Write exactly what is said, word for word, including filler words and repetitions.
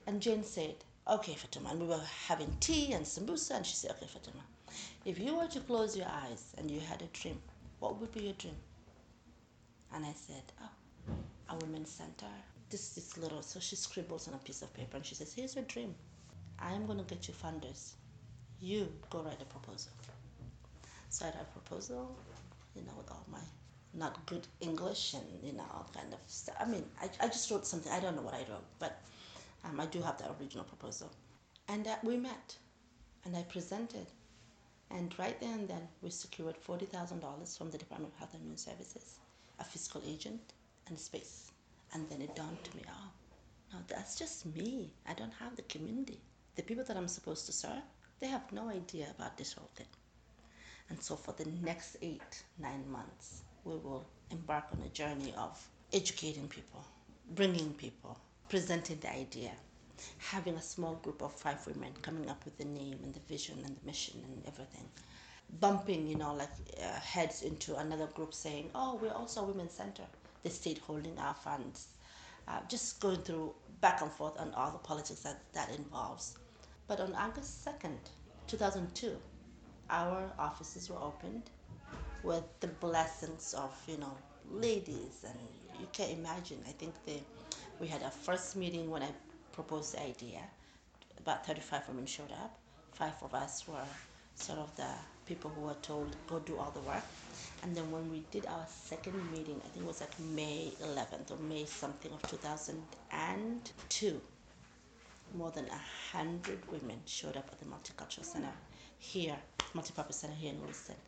And Jane said, okay, Fatima. And we were having tea and sambusa, and she said, okay, Fatima, if you were to close your eyes and you had a dream, what would be your dream? And I said, oh, a women's center. This is little, so she scribbles on a piece of paper and she says, here's your dream. I am going to get you funders. You go write a proposal. So I write a proposal, you know, with all my not good English and, you know, all kind of stuff. I mean, I, I just wrote something. I don't know what I wrote, but um, I do have the original proposal. And uh, we met and I presented. And right then and then, we secured forty thousand dollars from the Department of Health and Human Services, a fiscal agent, and space. And then it dawned to me, oh, no, that's just me. I don't have the community. The people that I'm supposed to serve, they have no idea about this whole thing. And so for the next eight, nine months, we will embark on a journey of educating people, bringing people, presenting the idea, having a small group of five women coming up with the name and the vision and the mission and everything, bumping, you know, like uh, heads into another group saying, oh, we're also a women's center. They stayed holding our funds. Uh, just going through back and forth on all the politics that that involves. But on August second, two thousand two, our offices were opened with the blessings of, you know, ladies. And you can imagine, I think the, we had our first meeting when I proposed the idea. About thirty-five women showed up. Five of us were sort of the people who were told, go do all the work. And then when we did our second meeting, I think it was like May eleventh or May something of two thousand two, more than a hundred women showed up at the Multicultural Center here, Multipurpose Center here in Lewiston.